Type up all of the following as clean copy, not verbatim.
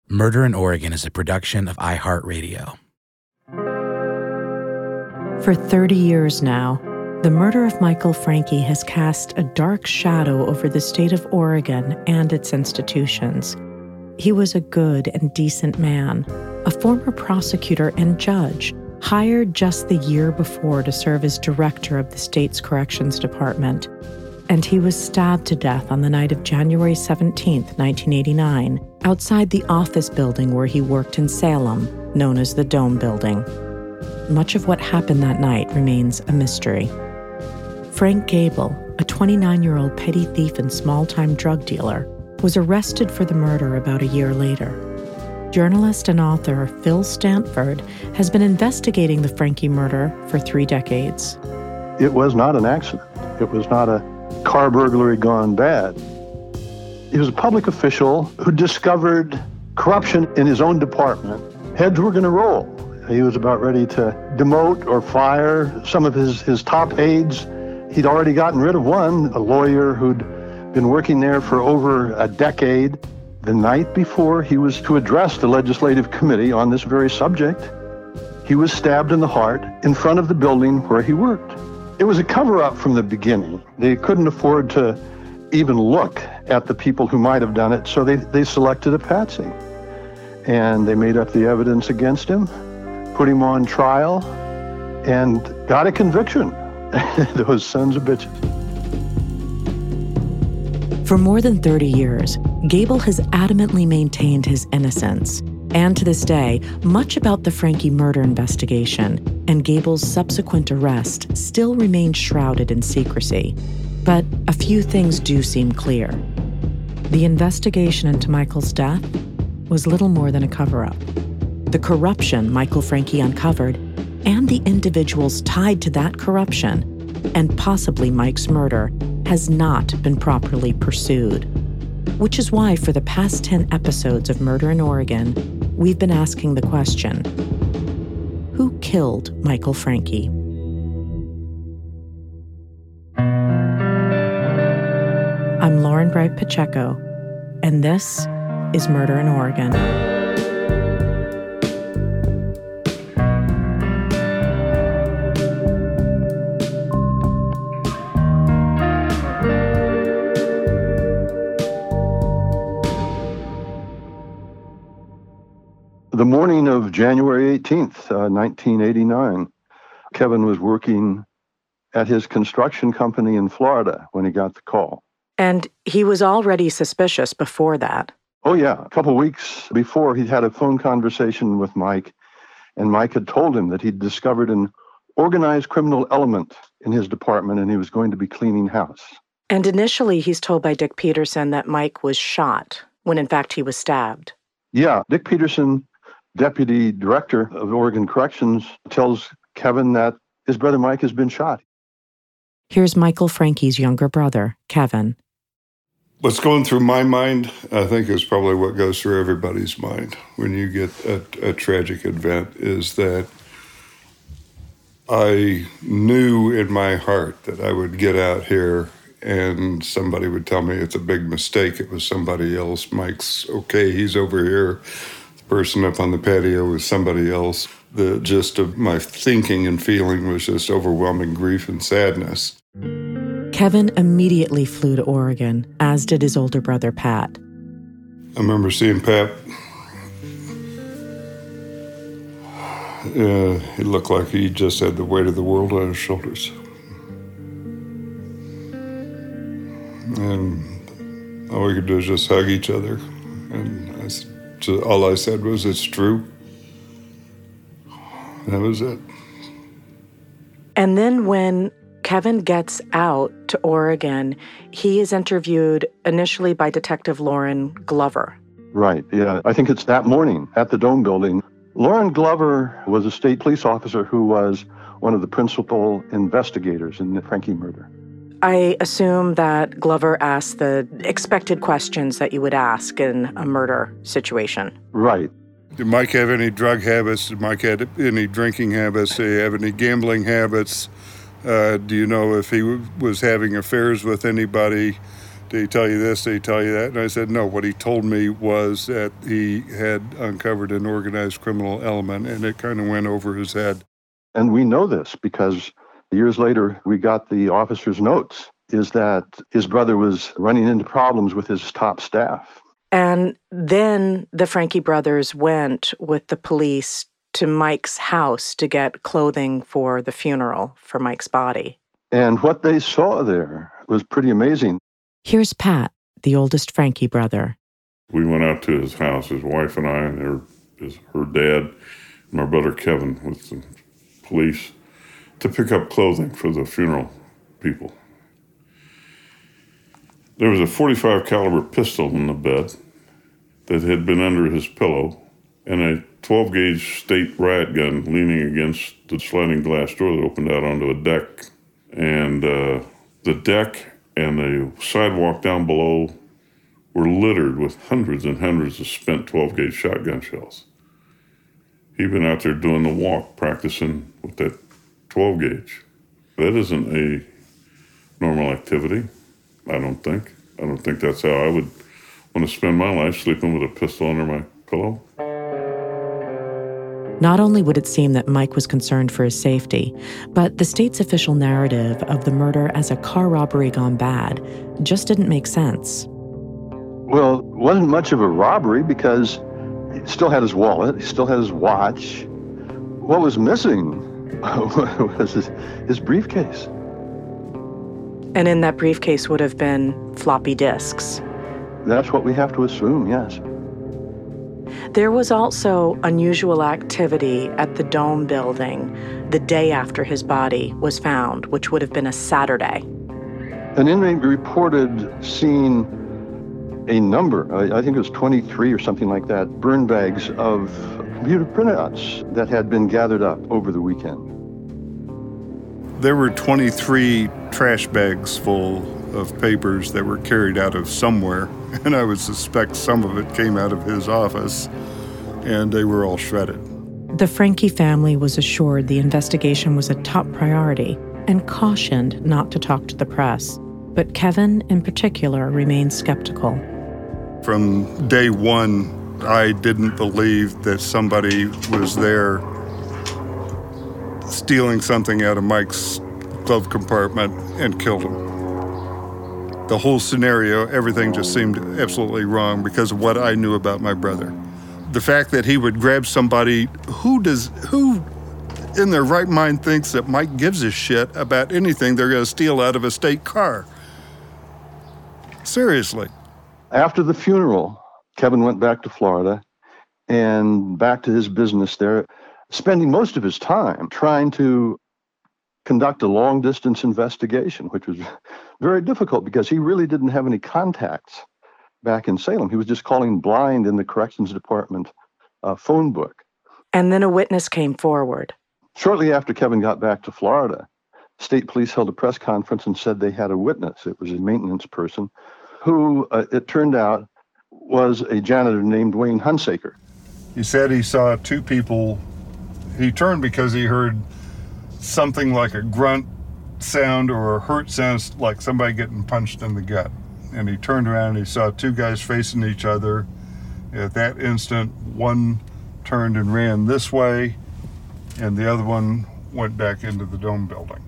Murder in Oregon is a production of iHeartRadio. For 30 years now, the murder of Michael Franke has cast a dark shadow over the state of Oregon and its institutions. He was a good and decent man, a former prosecutor and judge, hired just the year before to serve as director of the state's corrections department. And he was stabbed to death on the night of January 17, 1989, outside the office building where he worked in Salem, known as the Dome Building. Much of what happened that night remains a mystery. Frank Gable, a 29-year-old petty thief and small-time drug dealer, was arrested for the murder about a year later. Journalist and author Phil Stanford has been investigating the Franke murder for 3 decades. It was not an accident. It was not a car burglary gone bad. He was a public official who discovered corruption in his own department. Heads were going to roll. He was about ready to demote or fire some of his top aides. He'd already gotten rid of one, a lawyer who'd been working there for over a decade. The night before he was to address the legislative committee on this very subject, he was stabbed in the heart in front of the building where he worked. It was a cover-up from the beginning. They couldn't afford to even look at the people who might have done it, so they selected a patsy. And they made up the evidence against him, put him on trial, and got a conviction. Those sons of bitches. For more than 30 years, Gable has adamantly maintained his innocence. And to this day, much about the Franke murder investigation and Gable's subsequent arrest still remains shrouded in secrecy. But a few things do seem clear. The investigation into Michael's death was little more than a cover-up. The corruption Michael Franke uncovered and the individuals tied to that corruption and possibly Mike's murder has not been properly pursued. Which is why for the past 10 episodes of Murder in Oregon, we've been asking the question, who killed Michael Franke? I'm Lauren Bright Pacheco, and this is Murder in Oregon. The morning of January 18th, 1989, Kevin was working at his construction company in Florida when he got the call. And he was already suspicious before that. Oh, yeah. A couple weeks before, he'd had a phone conversation with Mike, and Mike had told him that he'd discovered an organized criminal element in his department, and he was going to be cleaning house. And initially, he's told by Dick Peterson that Mike was shot, when in fact he was stabbed. Yeah, Dick Peterson, deputy director of Oregon Corrections, tells Kevin that his brother Mike has been shot. Here's Michael Franke's younger brother, Kevin. What's going through my mind, I think, is probably what goes through everybody's mind when you get a tragic event, is that I knew in my heart that I would get out here and somebody would tell me it's a big mistake. It was somebody else. Mike's okay, he's over here. Person up on the patio was somebody else. The gist of my thinking and feeling was just overwhelming grief and sadness. Kevin immediately flew to Oregon, as did his older brother, Pat. I remember seeing Pat. He looked like he just had the weight of the world on his shoulders. And all we could do is just hug each other. And all I said was, "It's true." That was it. And then when Kevin gets out to Oregon, he is interviewed initially by Detective Lauren Glover. Right, yeah. I think it's that morning at the Dome Building. Lauren Glover was a state police officer who was one of the principal investigators in the Franke murder. I assume that Glover asked the expected questions that you would ask in a murder situation. Right. Did Mike have any drug habits? Did Mike have any drinking habits? Did he have any gambling habits? Do you know if he was having affairs with anybody? did he tell you this, did he tell you that? And I said, no, what he told me was that he had uncovered an organized criminal element, and it kind of went over his head. And we know this because years later, we got the officer's notes, is that his brother was running into problems with his top staff. And then the Franke brothers went with the police to Mike's house to get clothing for the funeral for Mike's body. And what they saw there was pretty amazing. Here's Pat, the oldest Franke brother. We went out to his house, his wife and I, and her dad, and my brother Kevin with the police, to pick up clothing for the funeral people. There was a .45 caliber pistol in the bed that had been under his pillow, and a 12-gauge state riot gun leaning against the sliding glass door that opened out onto a deck. And the deck and the sidewalk down below were littered with hundreds and hundreds of spent 12-gauge shotgun shells. He'd been out there doing the walk, practicing with that 12-gauge. That isn't a normal activity, I don't think. I don't think that's how I would want to spend my life, sleeping with a pistol under my pillow. Not only would it seem that Mike was concerned for his safety, but the state's official narrative of the murder as a car robbery gone bad just didn't make sense. Well, it wasn't much of a robbery because he still had his wallet, he still had his watch. What was missing was his briefcase. And in that briefcase would have been floppy disks. That's what we have to assume, yes. There was also unusual activity at the Dome building the day after his body was found, which would have been a Saturday. An inmate reported seeing a number, I think it was 23 or something like that, burn bags of computer printouts that had been gathered up over the weekend. There were 23 trash bags full of papers that were carried out of somewhere, and I would suspect some of it came out of his office, and they were all shredded. The Franke family was assured the investigation was a top priority and cautioned not to talk to the press. But Kevin, in particular, remained skeptical. From day one, I didn't believe that somebody was there stealing something out of Mike's glove compartment and killed him. The whole scenario, everything just seemed absolutely wrong because of what I knew about my brother. The fact that he would grab somebody, who in their right mind thinks that Mike gives a shit about anything they're going to steal out of a state car? Seriously. After the funeral, Kevin went back to Florida and back to his business there, spending most of his time trying to conduct a long-distance investigation, which was very difficult because he really didn't have any contacts back in Salem. He was just calling blind in the corrections department phone book. And then a witness came forward. Shortly after Kevin got back to Florida, state police held a press conference and said they had a witness. It was a maintenance person who, it turned out, was a janitor named Wayne Hunsaker. He said he saw two people. He turned because he heard something like a grunt sound or a hurt sound, like somebody getting punched in the gut. And he turned around and he saw two guys facing each other. At that instant, one turned and ran this way, and the other one went back into the Dome building.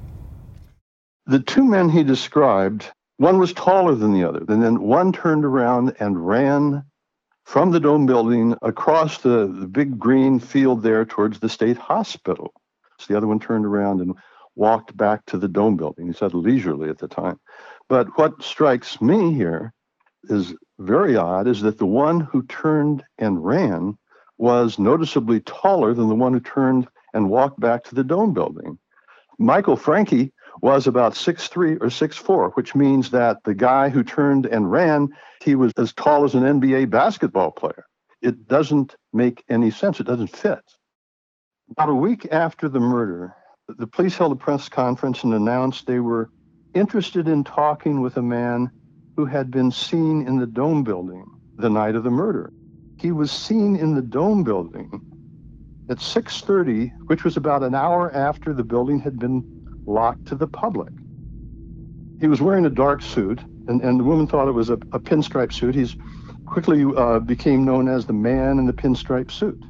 The two men he described, one was taller than the other, and then one turned around and ran from the Dome building across the big green field there towards the state hospital. So the other one turned around and walked back to the Dome building. He said leisurely at the time. But what strikes me here is very odd is that the one who turned and ran was noticeably taller than the one who turned and walked back to the Dome building. Michael Franke was about 6'3" or 6'4", which means that the guy who turned and ran, he was as tall as an NBA basketball player. It doesn't make any sense. It doesn't fit. About a week after the murder, the police held a press conference and announced they were interested in talking with a man who had been seen in the Dome building the night of the murder. He was seen in the Dome building at 6:30, which was about an hour after the building had been locked to the public. He was wearing a dark suit, And the woman thought it was a pinstripe suit. He's quickly became known as the man in the pinstripe suit.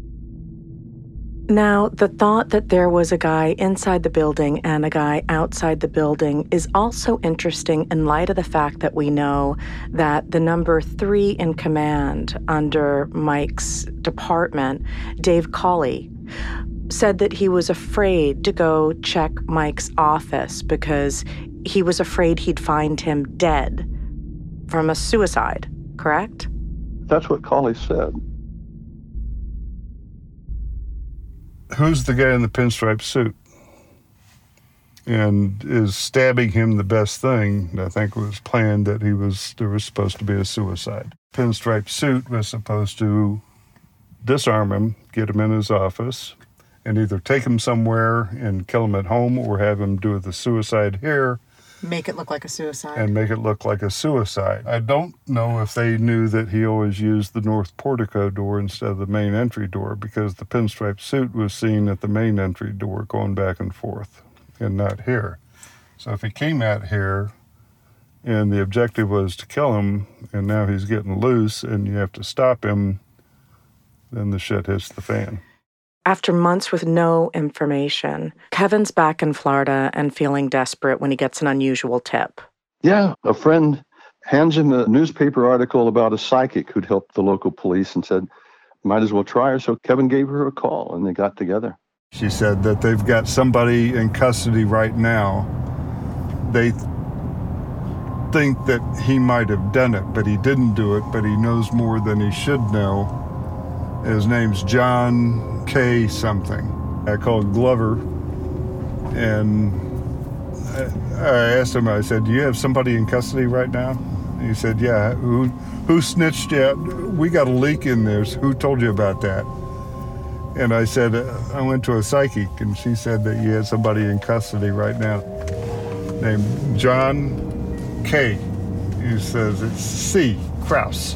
Now, the thought that there was a guy inside the building and a guy outside the building is also interesting in light of the fact that we know that the number 3 in command under Mike's department, Dave Cawley, said that he was afraid to go check Mike's office because he was afraid he'd find him dead from a suicide, correct? That's what Cawley said. Who's the guy in the pinstripe suit? And is stabbing him the best thing? I think it was planned that there was supposed to be a suicide. Pinstripe suit was supposed to disarm him, get him in his office, and either take him somewhere and kill him at home or have him do the suicide here. Make it look like a suicide. And make it look like a suicide. I don't know if they knew that he always used the north portico door instead of the main entry door, because the pinstripe suit was seen at the main entry door going back and forth and not here. So if he came out here and the objective was to kill him and now he's getting loose and you have to stop him, then the shit hits the fan. After months with no information, Kevin's back in Florida and feeling desperate when he gets an unusual tip. Yeah, a friend hands him a newspaper article about a psychic who'd helped the local police and said, might as well try her. So Kevin gave her a call and they got together. She said that they've got somebody in custody right now. They think that he might have done it, but he didn't do it, but he knows more than he should know. His name's John K. something. I called Glover, and I asked him, I said, do you have somebody in custody right now? And he said, yeah. Who snitched you out? We got a leak in there. So who told you about that? And I said, I went to a psychic, and she said that you had somebody in custody right now named John K. He says it's C. Kraus.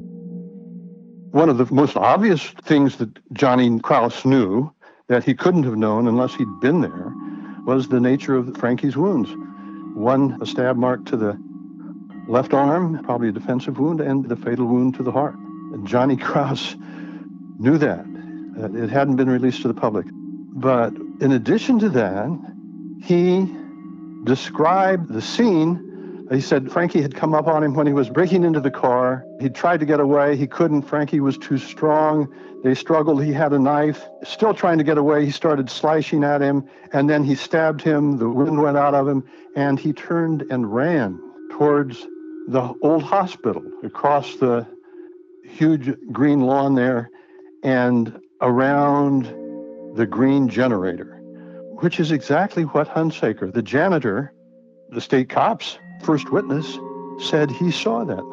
One of the most obvious things that Johnny Kraus knew that he couldn't have known unless he'd been there was the nature of Frankie's wounds. One, a stab mark to the left arm, probably a defensive wound, and the fatal wound to the heart. And Johnny Kraus knew that. It hadn't been released to the public. But in addition to that, he described the scene. He said Frankie had come up on him when he was breaking into the car. He tried to get away. He couldn't. Frankie was too strong. They struggled. He had a knife. Still trying to get away, he started slashing at him, and then he stabbed him. The wind went out of him, and he turned and ran towards the old hospital across the huge green lawn there and around the green generator, which is exactly what Hunsaker, the janitor, the state cops, first witness, said he saw that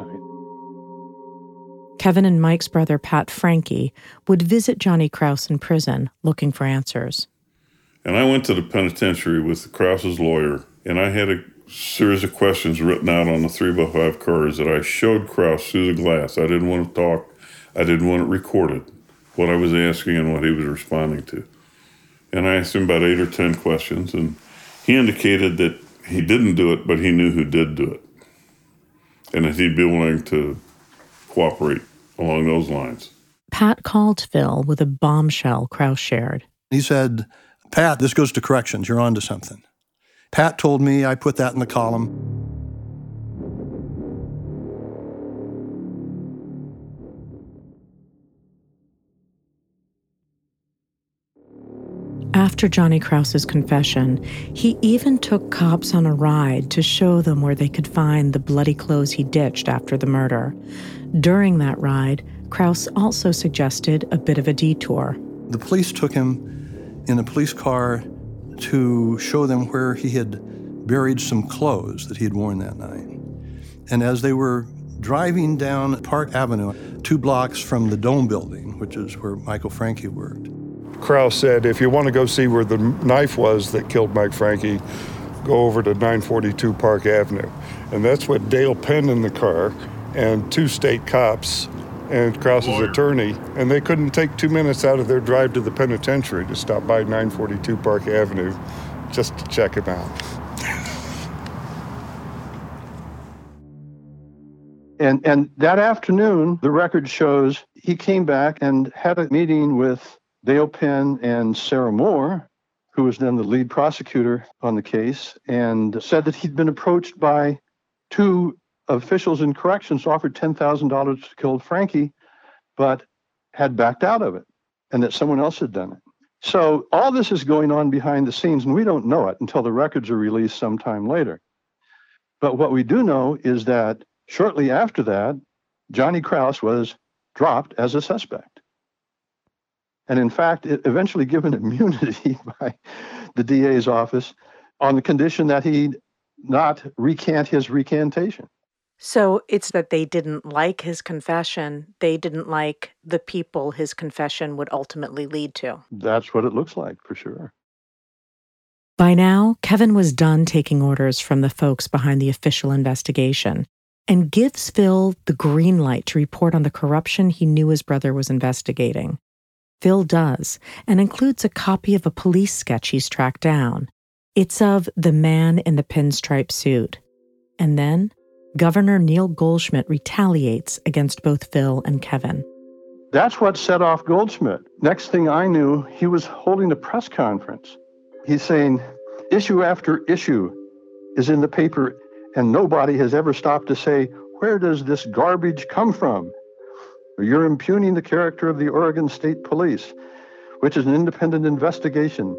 night. Kevin and Mike's brother, Pat Frankie, would visit Johnny Kraus in prison looking for answers. And I went to the penitentiary with Kraus's lawyer, and I had a series of questions written out on the 3x5 cards that I showed Kraus through the glass. I didn't want to talk. I didn't want it recorded, what I was asking and what he was responding to. And I asked him about 8 or 10 questions, and he indicated that he didn't do it, but he knew who did do it, and that he'd be willing to cooperate along those lines. Pat called Phil with a bombshell Kraus shared. He said, Pat, this goes to corrections. You're on to something. Pat told me, I put that in the column. After Johnny Kraus's confession, he even took cops on a ride to show them where they could find the bloody clothes he ditched after the murder. During that ride, Kraus also suggested a bit of a detour. The police took him in a police car to show them where he had buried some clothes that he had worn that night. And as they were driving down Park Avenue, 2 blocks from the Dome building, which is where Michael Frankie worked, Kraus said, if you want to go see where the knife was that killed Mike Frankie, go over to 942 Park Avenue. And that's what Dale Penn in the car and 2 state cops and Kraus's attorney, and they couldn't take 2 minutes out of their drive to the penitentiary to stop by 942 Park Avenue just to check him out. And that afternoon, the record shows he came back and had a meeting with Dale Penn and Sarah Moore, who was then the lead prosecutor on the case, and said that he'd been approached by two officials in corrections who offered $10,000 to kill Frankie, but had backed out of it, and that someone else had done it. So all this is going on behind the scenes, and we don't know it until the records are released sometime later. But what we do know is that shortly after that, Johnny Kraus was dropped as a suspect. And in fact, it eventually given immunity by the DA's office on the condition that he not recant his recantation. So it's that they didn't like his confession. They didn't like the people his confession would ultimately lead to. That's what it looks like, for sure. By now, Kevin was done taking orders from the folks behind the official investigation and gives Phil the green light to report on the corruption he knew his brother was investigating. Phil does, and includes a copy of a police sketch he's tracked down. It's of the man in the pinstripe suit. And then Governor Neil Goldschmidt retaliates against both Phil and Kevin. That's what set off Goldschmidt. Next thing I knew, he was holding a press conference. He's saying, issue after issue is in the paper, and nobody has ever stopped to say, where does this garbage come from? You're impugning the character of the Oregon State Police, which is an independent investigation.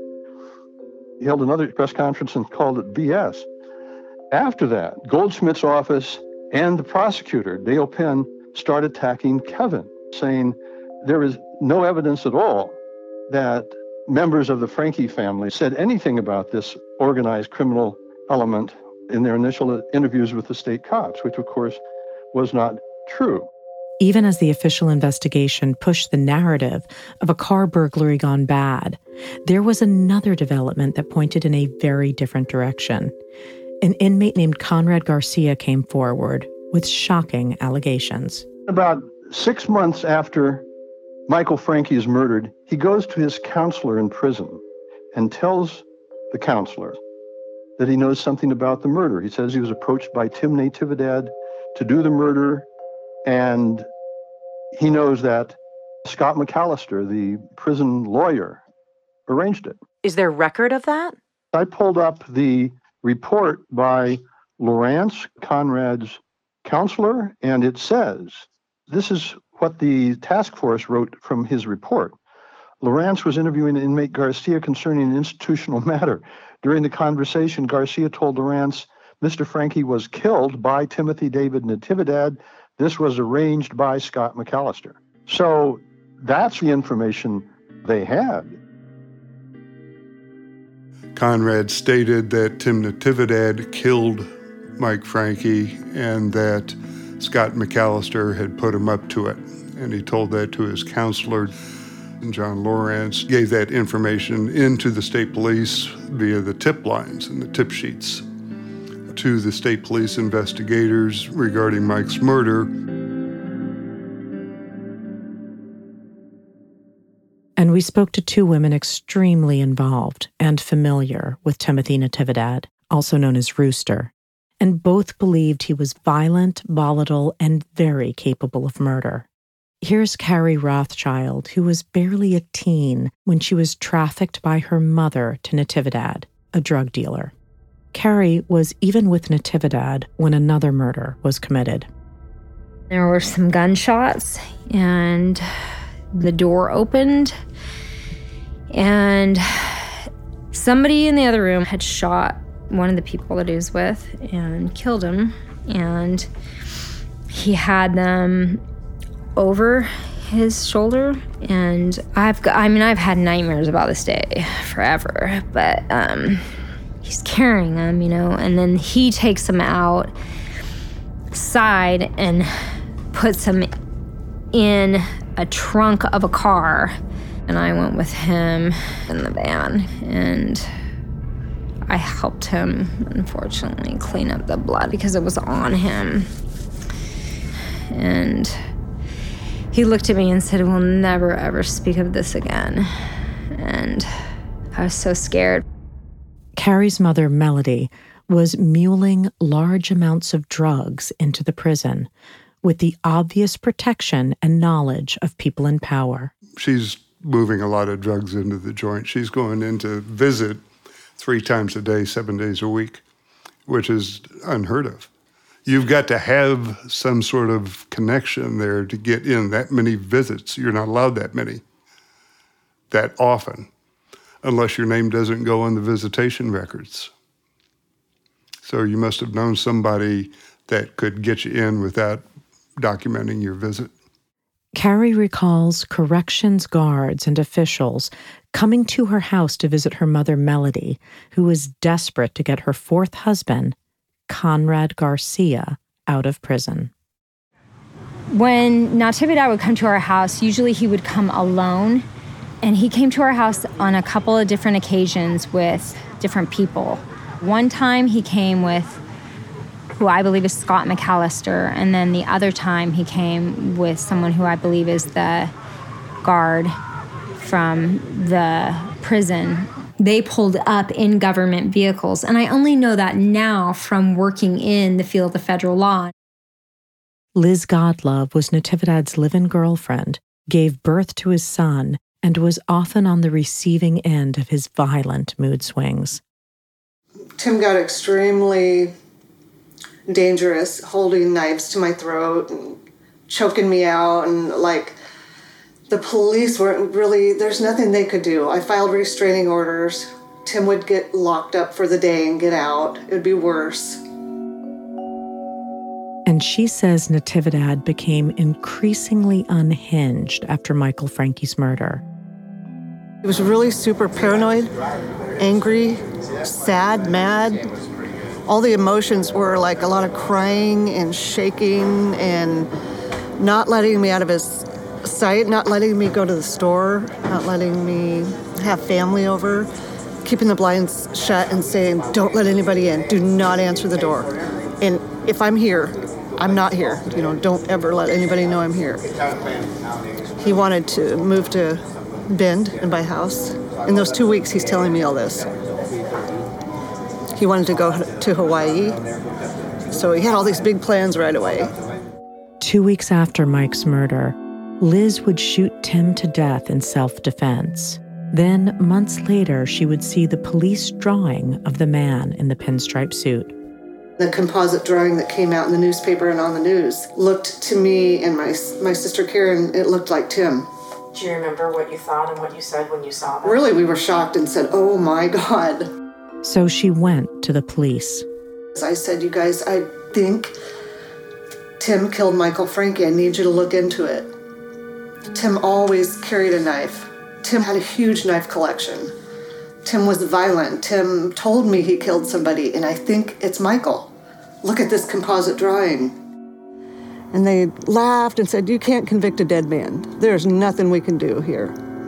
He held another press conference and called it BS. After that, Goldschmidt's office and the prosecutor, Dale Penn, started attacking Kevin, saying there is no evidence at all that members of the Franke family said anything about this organized criminal element in their initial interviews with the state cops, which of course was not true. Even as the official investigation pushed the narrative of a car burglary gone bad, there was another development that pointed in a very different direction. An inmate named Conrad Garcia came forward with shocking allegations. About 6 months after Michael Franke is murdered, he goes to his counselor in prison and tells the counselor that he knows something about the murder. He says he was approached by Tim Natividad to do the murder, and he knows that Scott McAllister, the prison lawyer, arranged it. Is there record of that? I pulled up the report by Lawrence, Conrad's counselor, and it says, this is what the task force wrote from his report. Lawrence was interviewing inmate Garcia concerning an institutional matter. During the conversation, Garcia told Lawrence, Mr. Franke was killed by Timothy David Natividad. This was arranged by Scott McAllister. So that's the information they had. Conrad stated that Tim Natividad killed Mike Franke and that Scott McAllister had put him up to it. And he told that to his counselor. And John Lawrence gave that information into the state police via the tip lines and the tip sheets to the state police investigators regarding Mike's murder. And we spoke to two women extremely involved and familiar with Timothy Natividad, also known as Rooster, and both believed he was violent, volatile, and very capable of murder. Here's Carrie Rothschild, who was barely a teen when she was trafficked by her mother to Natividad, a drug dealer. Carrie was even with Natividad when another murder was committed. There were some gunshots, and the door opened, and somebody in the other room had shot one of the people that he was with and killed him, and he had them over his shoulder. And I've had nightmares about this day forever, but he's carrying them, and then he takes them outside and puts them in a trunk of a car. And I went with him in the van, and I helped him, unfortunately, clean up the blood because it was on him. And he looked at me and said, "We'll never, ever speak of this again." And I was so scared. Carrie's mother, Melody, was muling large amounts of drugs into the prison, with the obvious protection and knowledge of people in power. She's moving a lot of drugs into the joint. She's going in to visit 3 times a day, 7 days a week, which is unheard of. You've got to have some sort of connection there to get in that many visits. You're not allowed that many, that often, unless your name doesn't go on the visitation records. So you must have known somebody that could get you in without documenting your visit. Carrie recalls corrections guards and officials coming to her house to visit her mother, Melody, who was desperate to get her 4th husband, Conrad Garcia, out of prison. When Natividad would come to our house, usually he would come alone, and he came to our house on a couple of different occasions with different people. One time he came with who I believe is Scott McAllister, and then the other time he came with someone who I believe is the guard from the prison. They pulled up in government vehicles, and I only know that now from working in the field of federal law. Liz Godlove was Natividad's live-in girlfriend, gave birth to his son, and was often on the receiving end of his violent mood swings. Tim got extremely dangerous, holding knives to my throat and choking me out, and the police weren't really, there's nothing they could do. I filed restraining orders. Tim would get locked up for the day and get out. It would be worse. And she says Natividad became increasingly unhinged after Michael Francke's murder. He was really super paranoid, angry, sad, mad. All the emotions were like a lot of crying and shaking and not letting me out of his sight, not letting me go to the store, not letting me have family over, keeping the blinds shut and saying, don't let anybody in, do not answer the door. And if I'm here, I'm not here. Don't ever let anybody know I'm here. He wanted to move to Bend and buy a house. In those 2 weeks, he's telling me all this. He wanted to go to Hawaii, so he had all these big plans right away. 2 weeks after Mike's murder, Liz would shoot Tim to death in self-defense. Then, months later, she would see the police drawing of the man in the pinstripe suit. The composite drawing that came out in the newspaper and on the news looked to me and my sister Karen, it looked like Tim. Do you remember what you thought and what you said when you saw that? Really, we were shocked and said, oh my God. So she went to the police. I said, you guys, I think Tim killed Michael Frankke. I need you to look into it. Tim always carried a knife. Tim had a huge knife collection. Tim was violent. Tim told me he killed somebody, and I think it's Michael. Look at this composite drawing. And they laughed and said, you can't convict a dead man. There's nothing we can do here.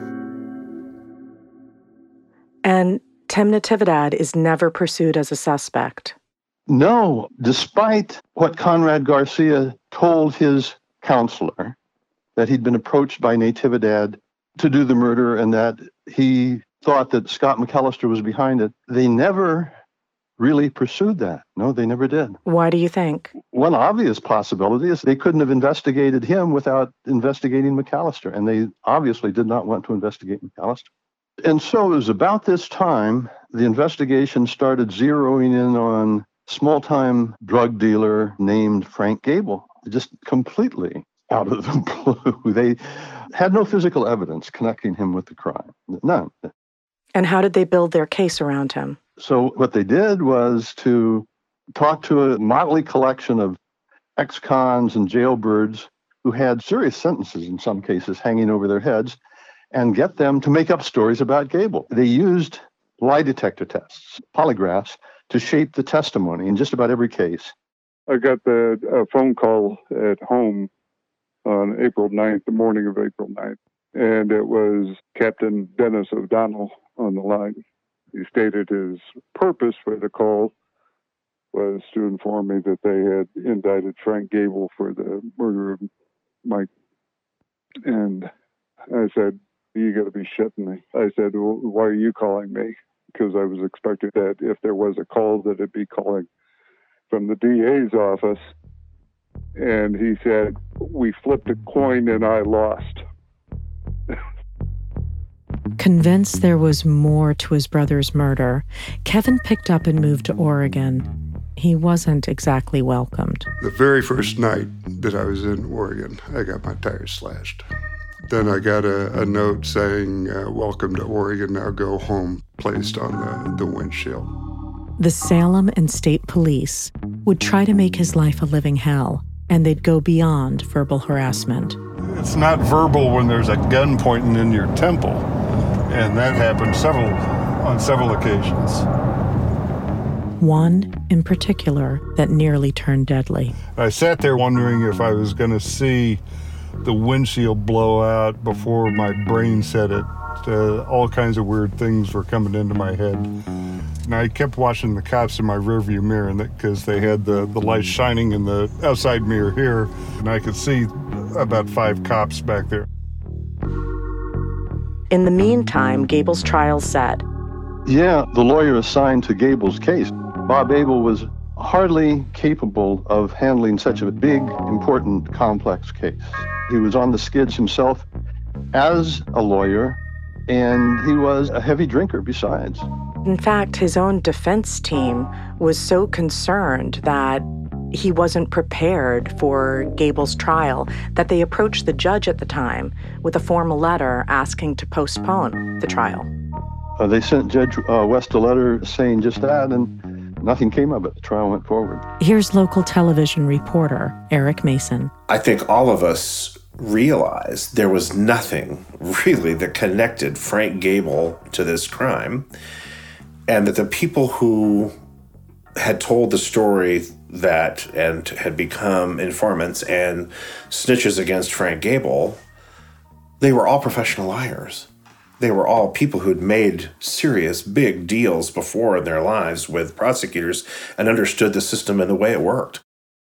And Tim Natividad is never pursued as a suspect. No, despite what Conrad Garcia told his counselor, that he'd been approached by Natividad to do the murder and that he thought that Scott McAllister was behind it, they never really pursued that. No, they never did. Why do you think? One obvious possibility is they couldn't have investigated him without investigating McAllister, and they obviously did not want to investigate McAllister. And so it was about this time the investigation started zeroing in on small-time drug dealer named Frank Gable, just completely out of the blue. They had no physical evidence connecting him with the crime, none. And how did they build their case around him? So what they did was to talk to a motley collection of ex-cons and jailbirds who had serious sentences in some cases hanging over their heads and get them to make up stories about Gable. They used lie detector tests, polygraphs, to shape the testimony in just about every case. I got a phone call at home on April 9th, the morning of April 9th, and it was Captain Dennis O'Donnell on the line. He stated his purpose for the call was to inform me that they had indicted Frank Gable for the murder of Mike. And I said, you got to be shitting me. I said, well, why are you calling me? Because I was expecting that if there was a call, that it'd be calling from the DA's office. And he said, "We flipped a coin and I lost." Convinced there was more to his brother's murder, Kevin picked up and moved to Oregon. He wasn't exactly welcomed. The very first night that I was in Oregon, I got my tires slashed. Then I got a note saying, "Welcome to Oregon, now go home," placed on the windshield. The Salem and State Police would try to make his life a living hell, and they'd go beyond verbal harassment. It's not verbal when there's a gun pointing in your temple, and that happened on several occasions. One in particular that nearly turned deadly. I sat there wondering if I was going to see the windshield blow out before my brain said it. All kinds of weird things were coming into my head. And I kept watching the cops in my rearview mirror because they had the light shining in the outside mirror here, and I could see about 5 cops back there. In the meantime, Gable's trial set. Yeah, the lawyer assigned to Gable's case, Bob Abel, was hardly capable of handling such a big, important, complex case. He was on the skids himself as a lawyer, and he was a heavy drinker besides. In fact, his own defense team was so concerned that he wasn't prepared for Gable's trial that they approached the judge at the time with a formal letter asking to postpone the trial. They sent Judge West a letter saying just that, and nothing came of it. The trial went forward. Here's local television reporter Eric Mason. I think all of us realized there was nothing really that connected Frank Gable to this crime, and that the people who had told the story and had become informants and snitches against Frank Gable, they were all professional liars. They were all people who'd made serious, big deals before in their lives with prosecutors and understood the system and the way it worked.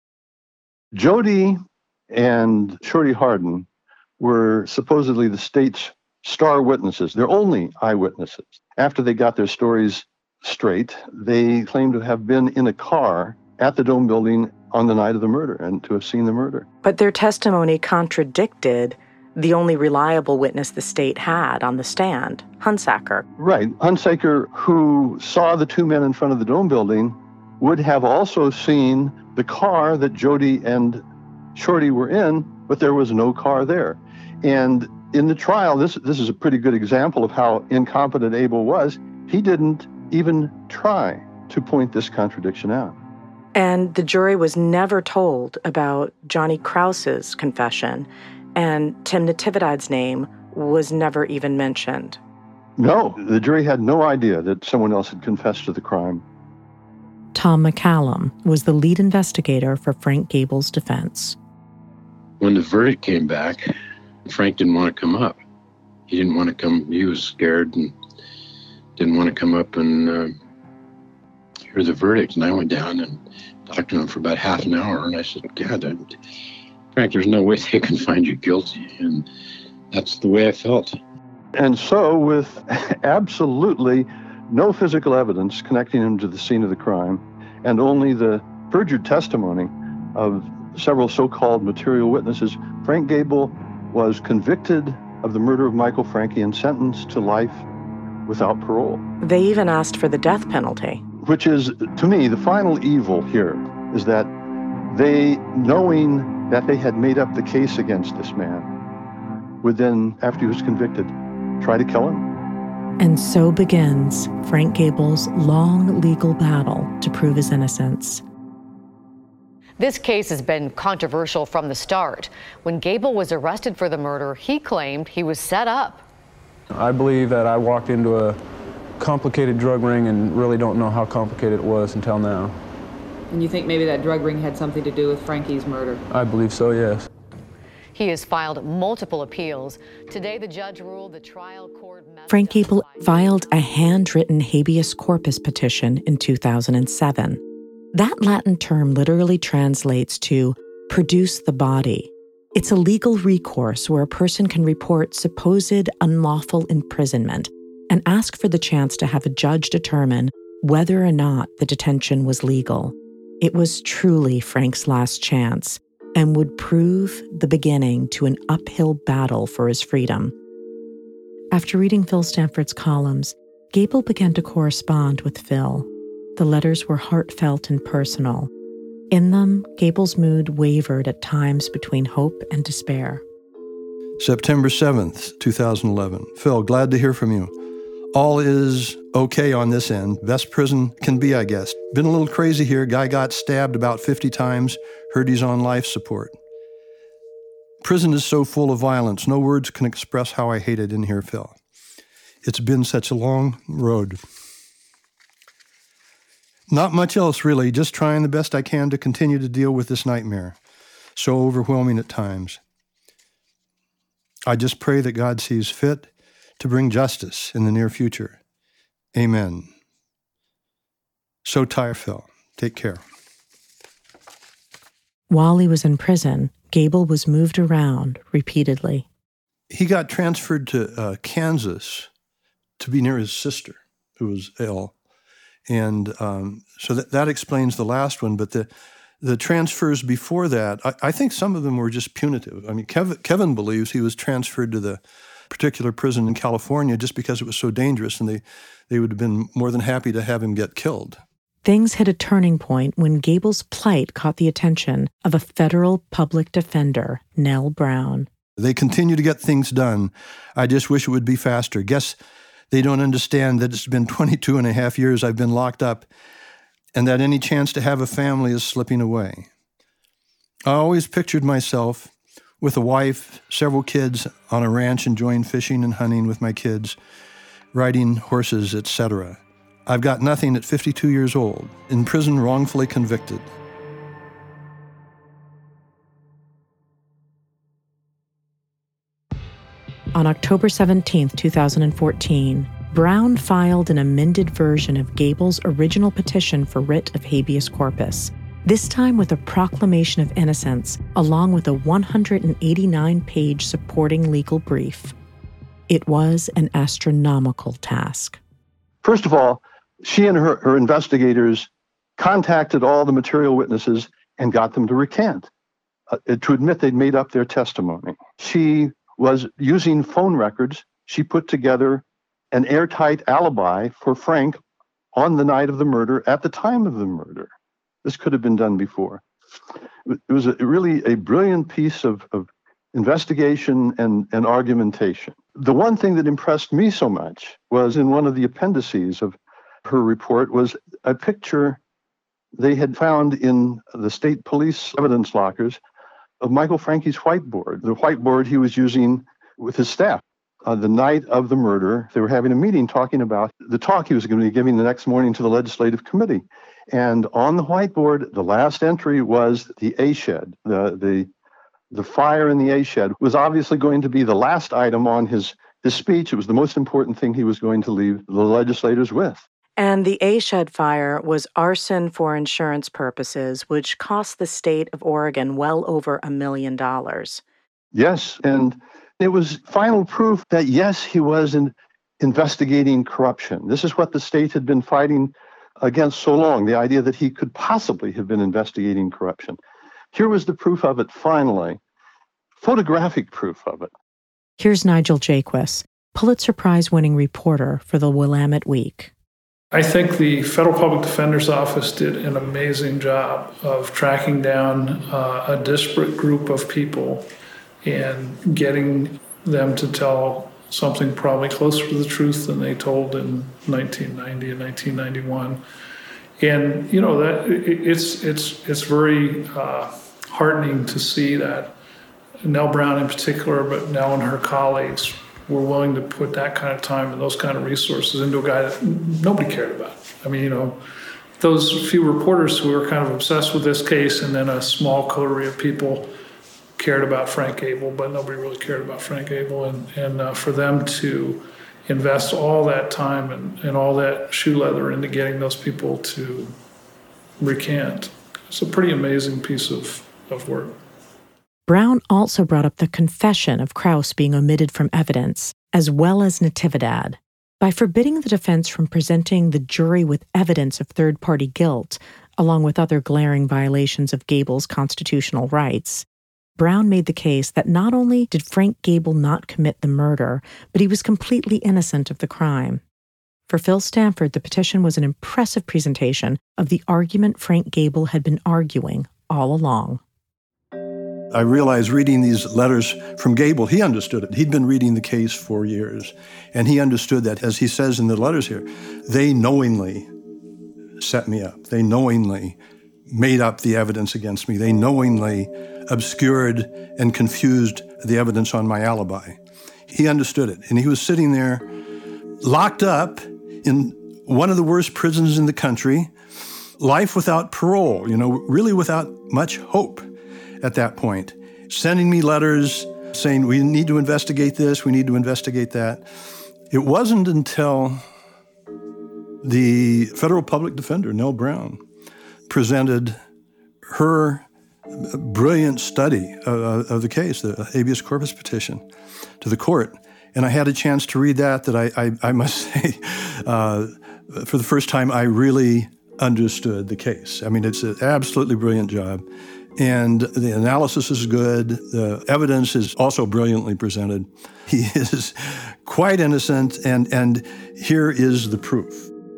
Jody and Shorty Hardin were supposedly the state's star witnesses. They're only eyewitnesses. After they got their stories straight, they claimed to have been in a car at the Dome building on the night of the murder and to have seen the murder. But their testimony contradicted the only reliable witness the state had on the stand, Hunsaker. Right. Hunsaker, who saw the 2 men in front of the Dome building, would have also seen the car that Jody and Shorty were in, but there was no car there. And in the trial, this is a pretty good example of how incompetent Abel was. He didn't even try to point this contradiction out. And the jury was never told about Johnny Krause's confession, and Tim Natividade's name was never even mentioned. No, the jury had no idea that someone else had confessed to the crime. Tom McCallum was the lead investigator for Frank Gable's defense. When the verdict came back, Frank didn't want to come up. He didn't want to come. He was scared and didn't want to come up and hear the verdict. And I went down and talked to him for about half an hour. And I said, God, Frank, there's no way they can find you guilty. And that's the way I felt. And so, with absolutely no physical evidence connecting him to the scene of the crime, and only the perjured testimony of several so-called material witnesses, Frank Gable was convicted of the murder of Michael Franke and sentenced to life without parole. They even asked for the death penalty. Which is, to me, the final evil here, is that they, knowing that they had made up the case against this man, would then, after he was convicted, try to kill him. And so begins Frank Gable's long legal battle to prove his innocence. This case has been controversial from the start. When Gable was arrested for the murder, he claimed he was set up. I believe that I walked into a complicated drug ring and really don't know how complicated it was until now. And you think maybe that drug ring had something to do with Frankie's murder? I believe so, yes. He has filed multiple appeals. Today, the judge ruled the trial court... Frank Gable filed a handwritten habeas corpus petition in 2007. That Latin term literally translates to produce the body. It's a legal recourse where a person can report supposed unlawful imprisonment and ask for the chance to have a judge determine whether or not the detention was legal. It was truly Frank's last chance, and would prove the beginning to an uphill battle for his freedom. After reading Phil Stanford's columns, Gable began to correspond with Phil. The letters were heartfelt and personal. In them, Gable's mood wavered at times between hope and despair. September 7th, 2011. Phil, glad to hear from you. All is okay on this end. Best prison can be, I guess. Been a little crazy here. Guy got stabbed about 50 times. Heard he's on life support. Prison is so full of violence. No words can express how I hate it in here, Phil. It's been such a long road. Not much else, really. Just trying the best I can to continue to deal with this nightmare. So overwhelming at times. I just pray that God sees fit to bring justice in the near future. Amen. So tired, Phil. Take care. While he was in prison, Gable was moved around repeatedly. He got transferred to Kansas to be near his sister, who was ill. And so that explains the last one. But the transfers before that, I think some of them were just punitive. I mean, Kevin believes he was transferred to the particular prison in California just because it was so dangerous, and they would have been more than happy to have him get killed. Things hit a turning point when Gable's plight caught the attention of a federal public defender, Nell Brown. They continue to get things done. I just wish it would be faster. Guess they don't understand that it's been 22 and a half years I've been locked up, and that any chance to have a family is slipping away. I always pictured myself with a wife, several kids, on a ranch enjoying fishing and hunting with my kids, riding horses, etc. I've got nothing at 52 years old, in prison wrongfully convicted. On October 17, 2014, Brown filed an amended version of Gable's original petition for writ of habeas corpus, this time with a proclamation of innocence, along with a 189-page supporting legal brief. It was an astronomical task. First of all, she and her investigators contacted all the material witnesses and got them to recant, to admit they'd made up their testimony. She was using phone records. She put together an airtight alibi for Frank on the night of the murder, at the time of the murder. This could have been done before. It was really a brilliant piece of investigation and argumentation. The one thing that impressed me so much was in one of the appendices of her report was a picture they had found in the state police evidence lockers of Michael Frankie's whiteboard, the whiteboard he was using with his staff. On the night of the murder, they were having a meeting talking about the talk he was going to be giving the next morning to the legislative committee. And on the whiteboard, the last entry was the A shed. The fire in the A shed was obviously going to be the last item on his speech. It was the most important thing he was going to leave the legislators with. And the A shed fire was arson for insurance purposes, which cost the state of Oregon well over $1 million. Yes, and it was final proof that, yes, he was investigating corruption. This is what the state had been fighting against so long, the idea that he could possibly have been investigating corruption. Here was the proof of it, finally, photographic proof of it. Here's Nigel Jaquiss, Pulitzer Prize-winning reporter for the Willamette Week. I think the Federal Public Defender's Office did an amazing job of tracking down a disparate group of people and getting them to tell something probably closer to the truth than they told in 1990 and 1991. And, you know, that it's very heartening to see that Nell Brown in particular, but Nell and her colleagues were willing to put that kind of time and those kind of resources into a guy that nobody cared about. I mean, you know, those few reporters who were kind of obsessed with this case, and then a small coterie of people cared about Frank Gable, but nobody really cared about Frank Gable. And for them to invest all that time and all that shoe leather into getting those people to recant, it's a pretty amazing piece of work. Brown also brought up the confession of Krause being omitted from evidence, as well as Natividad. By forbidding the defense from presenting the jury with evidence of third-party guilt, along with other glaring violations of Gable's constitutional rights. Brown made the case that not only did Frank Gable not commit the murder, but he was completely innocent of the crime. For Phil Stanford, the petition was an impressive presentation of the argument Frank Gable had been arguing all along. I realized reading these letters from Gable, he understood it. He'd been reading the case for years, and he understood that, as he says in the letters here, they knowingly set me up. They knowingly made up the evidence against me. They knowingly obscured and confused the evidence on my alibi. He understood it, and he was sitting there locked up in one of the worst prisons in the country, life without parole, really without much hope at that point, sending me letters saying, we need to investigate this, we need to investigate that. It wasn't until the federal public defender, Nell Brown, presented her brilliant study of the case, the habeas corpus petition, to the court. And I had a chance to read that I must say, for the first time, I really understood the case. I mean, it's an absolutely brilliant job. And the analysis is good. The evidence is also brilliantly presented. He is quite innocent, and here is the proof.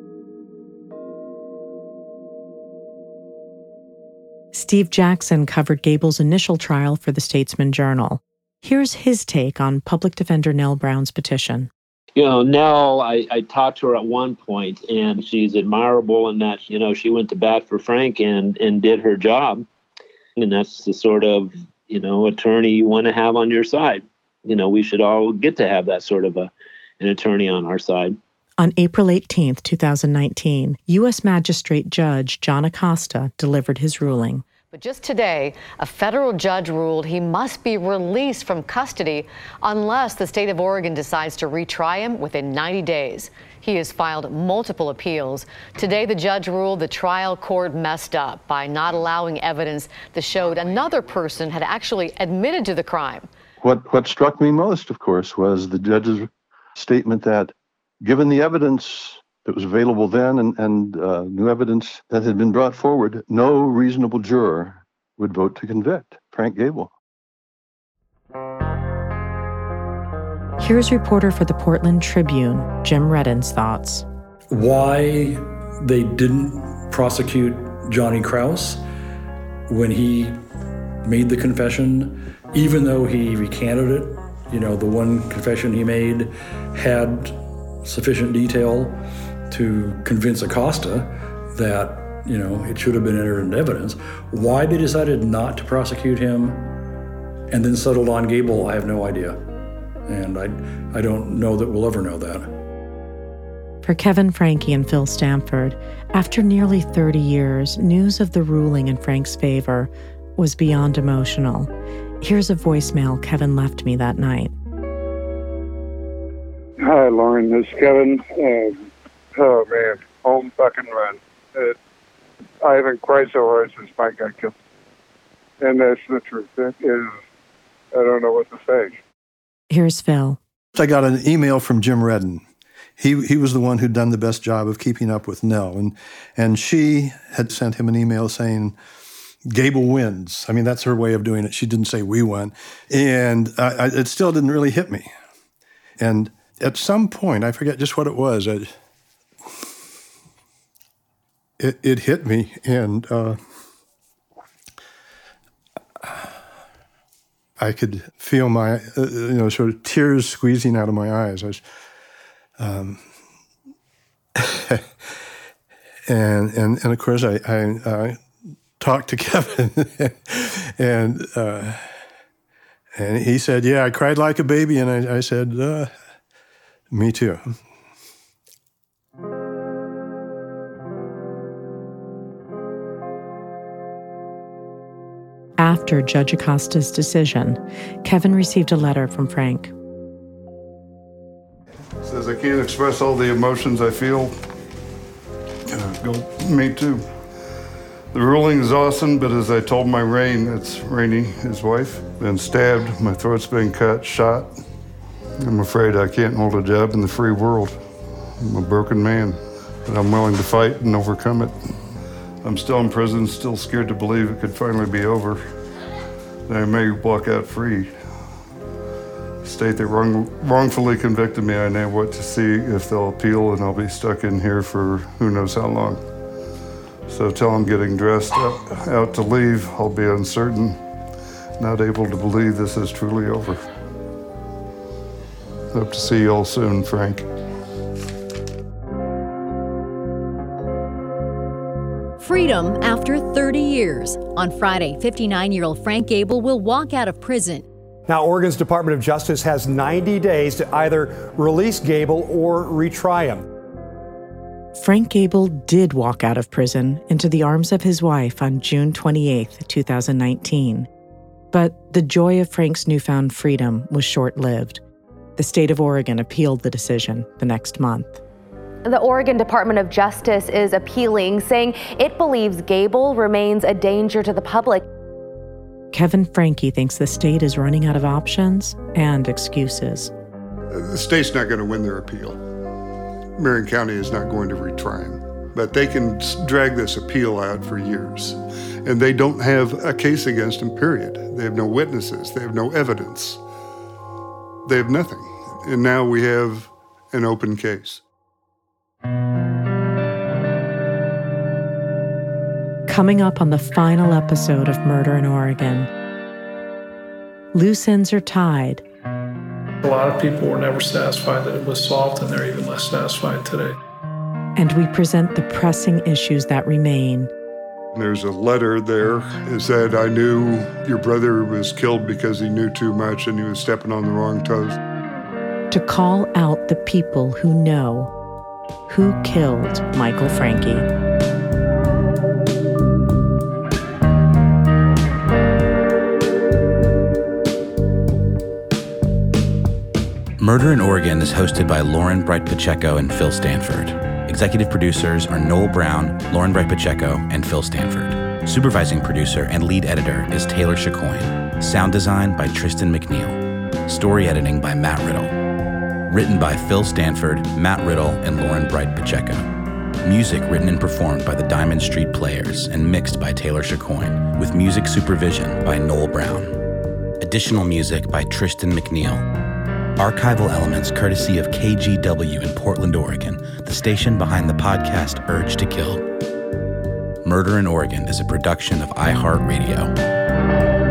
Steve Jackson covered Gable's initial trial for the Statesman Journal. Here's his take on public defender Nell Brown's petition. Nell, I talked to her at one point, and she's admirable in that, she went to bat for Frank and did her job. And that's the sort of, attorney you want to have on your side. We should all get to have that sort of an attorney on our side. On April 18, 2019, U.S. Magistrate Judge John Acosta delivered his ruling. But just today, a federal judge ruled he must be released from custody unless the state of Oregon decides to retry him within 90 days. He has filed multiple appeals. Today, the judge ruled the trial court messed up by not allowing evidence that showed another person had actually admitted to the crime. What struck me most, of course, was the judge's statement that given the evidence that was available then and new evidence that had been brought forward, no reasonable juror would vote to convict Frank Gable. Here's reporter for the Portland Tribune, Jim Reddin's thoughts. Why they didn't prosecute Johnny Krause when he made the confession, even though he recanted it, the one confession he made had sufficient detail to convince Acosta that, it should have been entered into evidence. Why they decided not to prosecute him and then settled on Gable, I have no idea. And I don't know that we'll ever know that. For Kevin Franke and Phil Stanford, after nearly 30 years, news of the ruling in Frank's favor was beyond emotional. Here's a voicemail Kevin left me that night. Hi, Lauren. This is Kevin. Oh, man. Home fucking run. I haven't cried so hard since Mike got killed. And that's the truth. It is, I don't know what to say. Here's Phil. I got an email from Jim Reddin. He was the one who'd done the best job of keeping up with Nell. And she had sent him an email saying, Gable wins. I mean, that's her way of doing it. She didn't say we won. And it still didn't really hit me. And at some point, I forget just what it was, it hit me, and I could feel my, sort of tears squeezing out of my eyes. I was, and of course, I talked to Kevin, and he said, "Yeah, I cried like a baby," and I said, "Me too." After Judge Acosta's decision, Kevin received a letter from Frank. It says, I can't express all the emotions I feel. Me too. The ruling is awesome, but as I told my Rainey, his wife, been stabbed, my throat's been cut, shot. I'm afraid I can't hold a job in the free world. I'm a broken man, but I'm willing to fight and overcome it. I'm still in prison, still scared to believe it could finally be over. That I may walk out free. The state that wrongfully convicted me, I now want to see if they'll appeal, and I'll be stuck in here for who knows how long. So till I'm getting dressed out to leave, I'll be uncertain, not able to believe this is truly over. Hope to see you all soon, Frank. Freedom after 30 years. On Friday, 59-year-old Frank Gable will walk out of prison. Now, Oregon's Department of Justice has 90 days to either release Gable or retry him. Frank Gable did walk out of prison into the arms of his wife on June 28, 2019. But the joy of Frank's newfound freedom was short-lived. The state of Oregon appealed the decision the next month. The Oregon Department of Justice is appealing, saying it believes Gable remains a danger to the public. Kevin Franke thinks the state is running out of options and excuses. The state's not going to win their appeal. Marion County is not going to retry him. But they can drag this appeal out for years. And they don't have a case against him, period. They have no witnesses. They have no evidence. They have nothing. And now we have an open case. Coming up on the final episode of Murder in Oregon, loose ends are tied. A lot of people were never satisfied that it was solved, and they're even less satisfied today. And we present the pressing issues that remain. There's a letter there. It said, I knew your brother was killed because he knew too much and he was stepping on the wrong toes. To call out the people who know who killed Michael Franke. Murder in Oregon is hosted by Lauren Bright Pacheco and Phil Stanford. Executive producers are Noel Brown, Lauren Bright Pacheco, and Phil Stanford. Supervising producer and lead editor is Taylor Chacoin. Sound design by Tristan McNeil. Story editing by Matt Riddle. Written by Phil Stanford, Matt Riddle, and Lauren Bright Pacheco. Music written and performed by the Diamond Street Players and mixed by Taylor Chacoin, with music supervision by Noel Brown. Additional music by Tristan McNeil. Archival elements courtesy of KGW in Portland, Oregon, the station behind the podcast Urge to Kill. Murder in Oregon is a production of iHeartRadio.